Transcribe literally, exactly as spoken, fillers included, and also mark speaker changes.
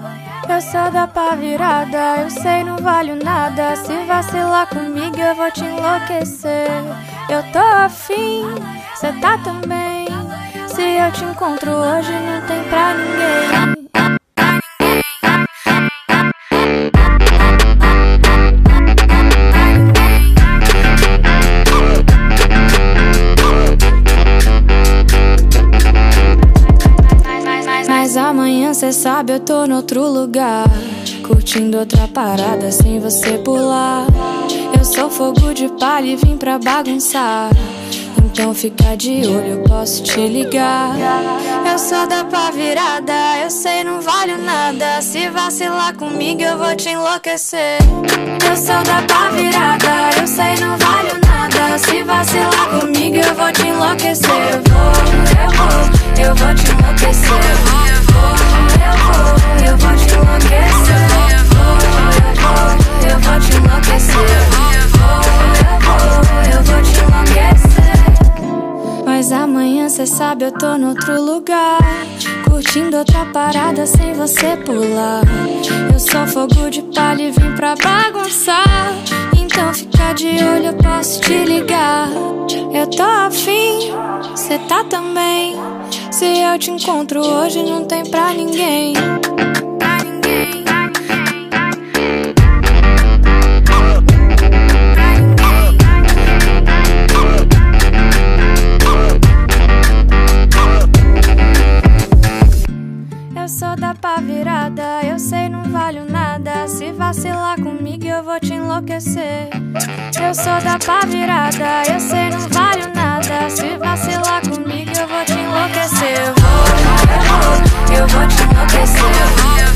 Speaker 1: Eu sou da pá virada, eu sei não valho nada. Se vacilar comigo eu vou te enlouquecer. Eu tô afim, cê tá também. Se eu te encontro hoje não tem pra ninguém. Mas amanhã cê sabe eu tô no outro lugar, curtindo outra parada sem você pular. Eu sou fogo de palha e vim pra bagunçar, então fica de olho, eu posso te ligar. Eu sou da pá virada, eu sei não valho nada. Se vacilar comigo eu vou te enlouquecer. Eu sou da pá virada, eu sei não valho nada. Se vacilar comigo eu vou te enlouquecer. Eu vou, eu vou, eu vou te enlouquecer. Eu vou, eu vou, eu vou te enlouquecer. Eu vou, eu vou, eu vou te enlouquecer. Eu vou, eu vou, eu vou te enlouquecer. Mas amanhã cê sabe eu tô no outro lugar, curtindo outra parada sem você pular. Eu sou fogo de palha e vim pra bagunçar, então fica de olho, eu posso te ligar. Eu tô afim, cê tá também. Se eu te encontro hoje não tem pra ninguém. Pra ninguém. Eu sou da pá virada, eu sei não valho nada. Se vacilar comigo eu vou te enlouquecer. Eu sou da pá virada, eu sei não valho nada. Se vacilar comigo eu vou te enlouquecer. Eu vou, eu vou, eu vou te enlouquecer.